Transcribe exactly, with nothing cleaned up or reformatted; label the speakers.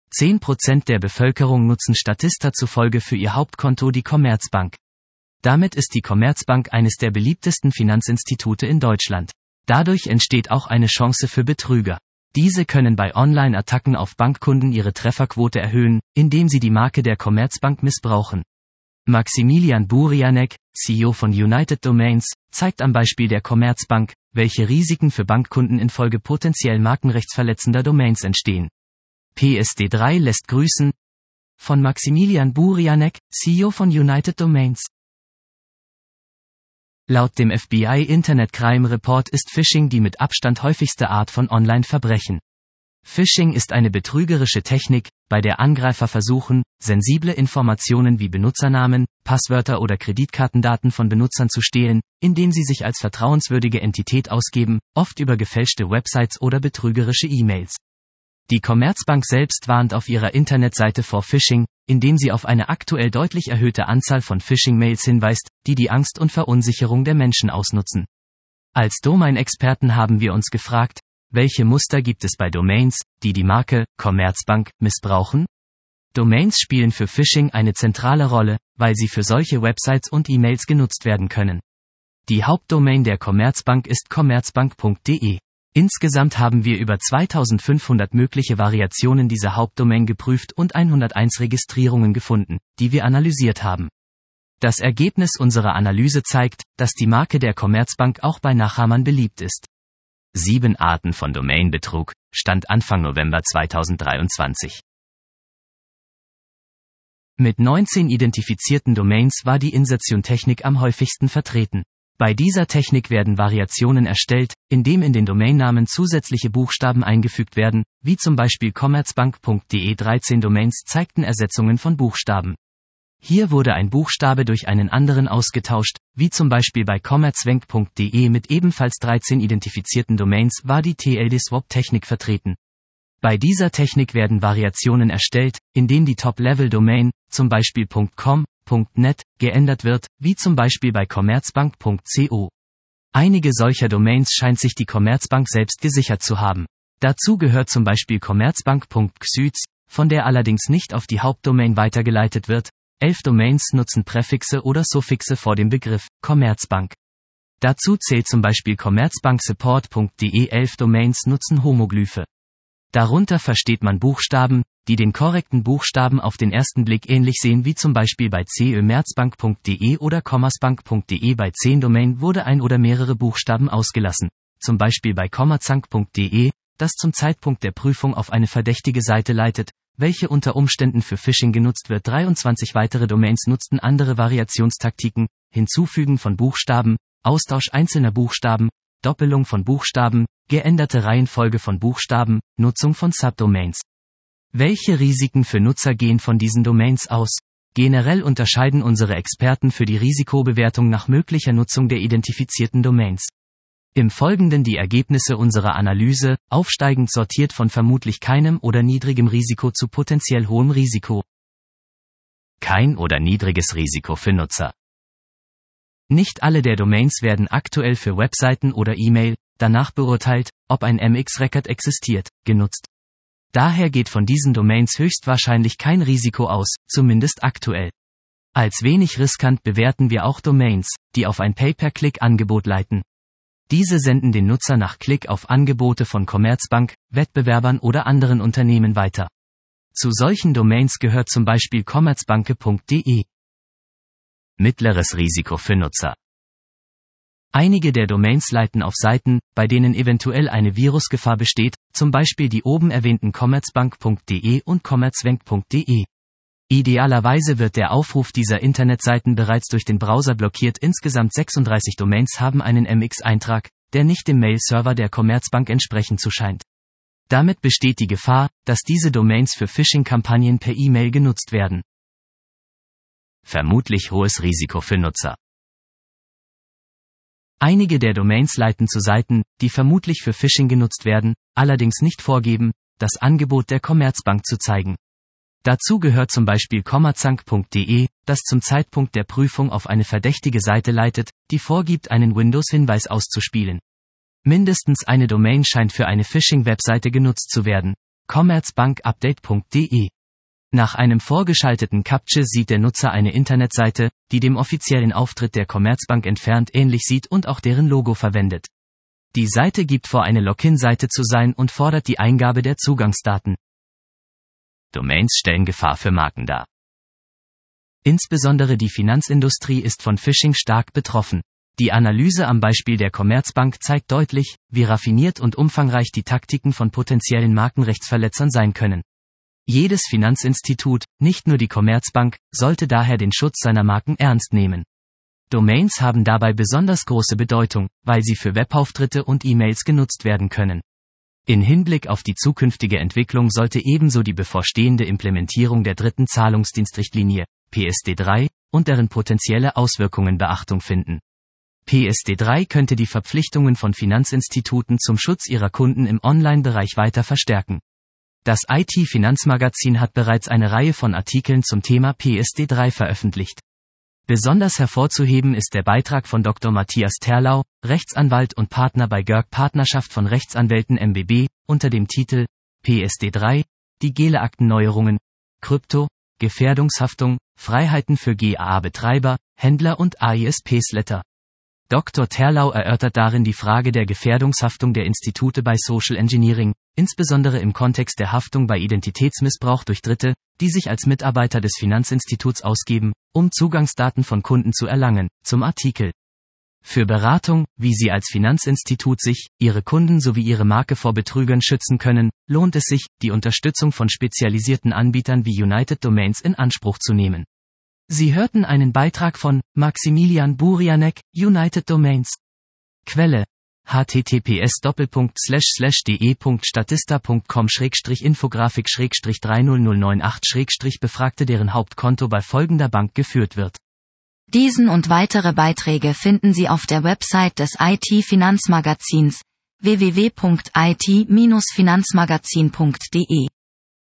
Speaker 1: zehn Prozent der Bevölkerung nutzen Statista zufolge für ihr Hauptkonto die Commerzbank. Damit ist die Commerzbank eines der beliebtesten Finanzinstitute in Deutschland. Dadurch entsteht auch eine Chance für Betrüger. Diese können bei Online-Attacken auf Bankkunden ihre Trefferquote erhöhen, indem sie die Marke der Commerzbank missbrauchen. Maximilian Burianek, C E O von United Domains, zeigt am Beispiel der Commerzbank, welche Risiken für Bankkunden infolge potenziell markenrechtsverletzender Domains entstehen. P S D drei lässt grüßen. Von Maximilian Burianek, C E O von United Domains. Laut dem F B I Internet Crime Report ist Phishing die mit Abstand häufigste Art von Online-Verbrechen. Phishing ist eine betrügerische Technik, bei der Angreifer versuchen, sensible Informationen wie Benutzernamen, Passwörter oder Kreditkartendaten von Benutzern zu stehlen, indem sie sich als vertrauenswürdige Entität ausgeben, oft über gefälschte Websites oder betrügerische E-Mails. Die Commerzbank selbst warnt auf ihrer Internetseite vor Phishing, indem sie auf eine aktuell deutlich erhöhte Anzahl von Phishing-Mails hinweist, die die Angst und Verunsicherung der Menschen ausnutzen. Als Domain-Experten haben wir uns gefragt, welche Muster gibt es bei Domains, die die Marke Commerzbank missbrauchen? Domains spielen für Phishing eine zentrale Rolle, weil sie für solche Websites und E-Mails genutzt werden können. Die Hauptdomain der Commerzbank ist commerzbank punkt de. Insgesamt haben wir über zweitausendfünfhundert mögliche Variationen dieser Hauptdomain geprüft und hunderteins Registrierungen gefunden, die wir analysiert haben. Das Ergebnis unserer Analyse zeigt, dass die Marke der Commerzbank auch bei Nachahmern beliebt ist. Sieben Arten von Domainbetrug, Stand Anfang November zweitausenddreiundzwanzig. Mit neunzehn identifizierten Domains war die Insertion-Technik am häufigsten vertreten. Bei dieser Technik werden Variationen erstellt, indem in den Domainnamen zusätzliche Buchstaben eingefügt werden, wie zum Beispiel commerzbank punkt de. dreizehn Domains zeigten Ersetzungen von Buchstaben. Hier wurde ein Buchstabe durch einen anderen ausgetauscht, wie zum Beispiel bei commerzbank punkt de. Mit ebenfalls dreizehn identifizierten Domains war die T L D-Swap-Technik vertreten. Bei dieser Technik werden Variationen erstellt, indem die Top-Level-Domain, zum Beispiel .com, .net, geändert wird, wie zum Beispiel bei commerzbank punkt co. Einige solcher Domains scheint sich die Commerzbank selbst gesichert zu haben. Dazu gehört zum Beispiel commerzbank punkt xyz, von der allerdings nicht auf die Hauptdomain weitergeleitet wird. Elf Domains nutzen Präfixe oder Suffixe vor dem Begriff Commerzbank. Dazu zählt zum Beispiel commerzbanksupport punkt de. Elf Domains nutzen Homoglyphe. Darunter versteht man Buchstaben, die den korrekten Buchstaben auf den ersten Blick ähnlich sehen wie zum Beispiel bei commerzbank punkt de oder commerzbank punkt de. Bei zehn Domain wurde ein oder mehrere Buchstaben ausgelassen, zum Beispiel bei commerzbank punkt de, das zum Zeitpunkt der Prüfung auf eine verdächtige Seite leitet, welche unter Umständen für Phishing genutzt wird. dreiundzwanzig weitere Domains nutzten andere Variationstaktiken, Hinzufügen von Buchstaben, Austausch einzelner Buchstaben, Doppelung von Buchstaben, geänderte Reihenfolge von Buchstaben, Nutzung von Subdomains. Welche Risiken für Nutzer gehen von diesen Domains aus? Generell unterscheiden unsere Experten für die Risikobewertung nach möglicher Nutzung der identifizierten Domains. Im Folgenden die Ergebnisse unserer Analyse, aufsteigend sortiert von vermutlich keinem oder niedrigem Risiko zu potenziell hohem Risiko. Kein oder niedriges Risiko für Nutzer. Nicht alle der Domains werden aktuell für Webseiten oder E-Mail, danach beurteilt, ob ein M X-Record existiert, genutzt. Daher geht von diesen Domains höchstwahrscheinlich kein Risiko aus, zumindest aktuell. Als wenig riskant bewerten wir auch Domains, die auf ein Pay-per-Click-Angebot leiten. Diese senden den Nutzer nach Klick auf Angebote von Commerzbank, Wettbewerbern oder anderen Unternehmen weiter. Zu solchen Domains gehört zum Beispiel commerzbank punkt de. Mittleres Risiko für Nutzer. Einige der Domains leiten auf Seiten, bei denen eventuell eine Virusgefahr besteht, zum Beispiel die oben erwähnten commerzbank punkt de und commerzbank punkt de. Idealerweise wird der Aufruf dieser Internetseiten bereits durch den Browser blockiert. Insgesamt sechsunddreißig Domains haben einen M X-Eintrag, der nicht dem Mail-Server der Commerzbank entsprechen zu scheint. Damit besteht die Gefahr, dass diese Domains für Phishing-Kampagnen per E-Mail genutzt werden. Vermutlich hohes Risiko für Nutzer. Einige der Domains leiten zu Seiten, die vermutlich für Phishing genutzt werden, allerdings nicht vorgeben, das Angebot der Commerzbank zu zeigen. Dazu gehört zum Beispiel commerzbank punkt de, das zum Zeitpunkt der Prüfung auf eine verdächtige Seite leitet, die vorgibt, einen Windows-Hinweis auszuspielen. Mindestens eine Domain scheint für eine Phishing-Webseite genutzt zu werden. commerzbankupdate punkt de. Nach einem vorgeschalteten Captcha sieht der Nutzer eine Internetseite, die dem offiziellen Auftritt der Commerzbank entfernt ähnlich sieht und auch deren Logo verwendet. Die Seite gibt vor, eine Login-Seite zu sein und fordert die Eingabe der Zugangsdaten. Domains stellen Gefahr für Marken dar. Insbesondere die Finanzindustrie ist von Phishing stark betroffen. Die Analyse am Beispiel der Commerzbank zeigt deutlich, wie raffiniert und umfangreich die Taktiken von potenziellen Markenrechtsverletzern sein können. Jedes Finanzinstitut, nicht nur die Commerzbank, sollte daher den Schutz seiner Marken ernst nehmen. Domains haben dabei besonders große Bedeutung, weil sie für Webauftritte und E-Mails genutzt werden können. In Hinblick auf die zukünftige Entwicklung sollte ebenso die bevorstehende Implementierung der dritten Zahlungsdienstrichtlinie, P S D drei, und deren potenzielle Auswirkungen Beachtung finden. P S D drei könnte die Verpflichtungen von Finanzinstituten zum Schutz ihrer Kunden im Online-Bereich weiter verstärken. Das I T-Finanzmagazin hat bereits eine Reihe von Artikeln zum Thema P S D drei veröffentlicht. Besonders hervorzuheben ist der Beitrag von Doktor Matthias Terlau, Rechtsanwalt und Partner bei Görg Partnerschaft von Rechtsanwälten M B B, unter dem Titel P S D drei, die Gele-Aktenneuerungen, Krypto, Gefährdungshaftung, Freiheiten für G A A-Betreiber, Händler und A I S P-Letter. Doktor Terlau erörtert darin die Frage der Gefährdungshaftung der Institute bei Social Engineering, insbesondere im Kontext der Haftung bei Identitätsmissbrauch durch Dritte, die sich als Mitarbeiter des Finanzinstituts ausgeben, um Zugangsdaten von Kunden zu erlangen, zum Artikel. Für Beratung, wie Sie als Finanzinstitut sich, Ihre Kunden sowie Ihre Marke vor Betrügern schützen können, lohnt es sich, die Unterstützung von spezialisierten Anbietern wie United Domains in Anspruch zu nehmen. Sie hörten einen Beitrag von Maximilian Burianek, United Domains. Quelle: h t t p s doppelpunkt slash slash d e punkt statista punkt com schrägstrich infografik schrägstrich drei null null neun acht schrägstrich Befragte, deren Hauptkonto bei folgender Bank geführt wird.
Speaker 2: Diesen und weitere Beiträge finden Sie auf der Website des I T-Finanzmagazins w w w punkt i t Bindestrich finanzmagazin punkt de.